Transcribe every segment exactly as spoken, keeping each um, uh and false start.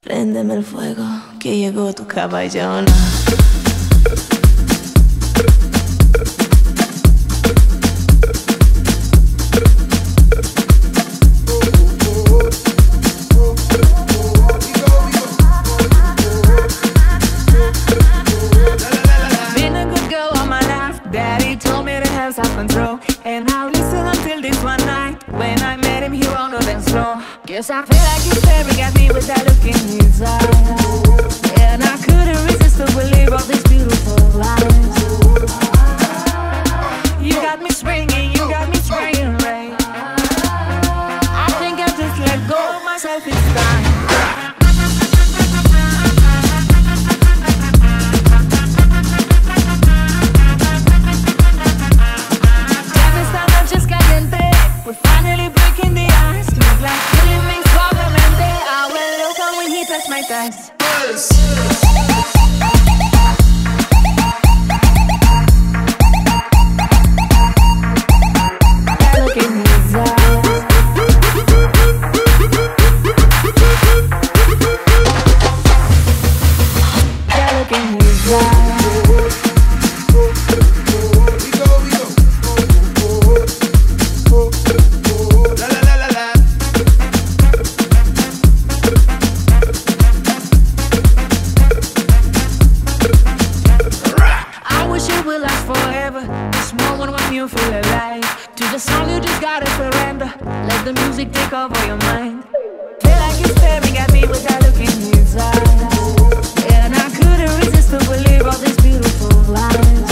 Préndeme el fuego, que llegó tu caballona. Been a good girl all my life. Daddy told me to have self-control, and I'll listen until this one night. When I met him, he wrong and slow. Guess I feel like he's staring at me with that look in his eyes, and I couldn't resist to believe all these beautiful lies. You got me swinging, you got me swaying, right? I think I just let go of myself this time. We're finally breaking the ice. Look like killing me suavemente. I will look when he touch my thighs. That look in his eyes. That look in his eyes. You feel alive to the song, you just gotta surrender. Let the music take over your mind. Feel like you're staring at me with that look in his eyes, and I couldn't resist to believe all these beautiful lies.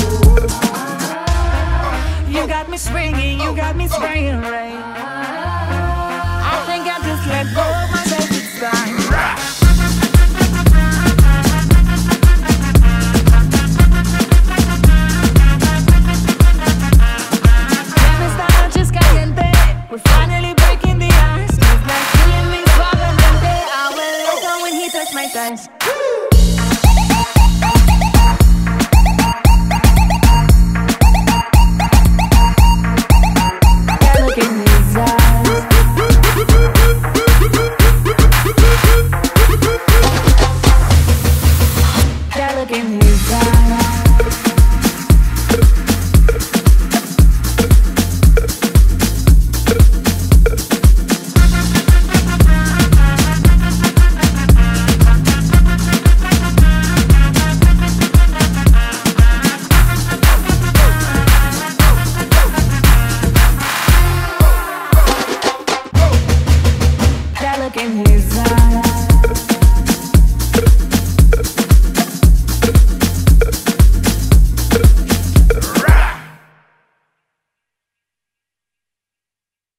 You got me swinging, you got me spraying rain. I think I just let go of myself this time. We're finally breaking the ice. It's like killing me suavemente. I will look when he touch my thighs.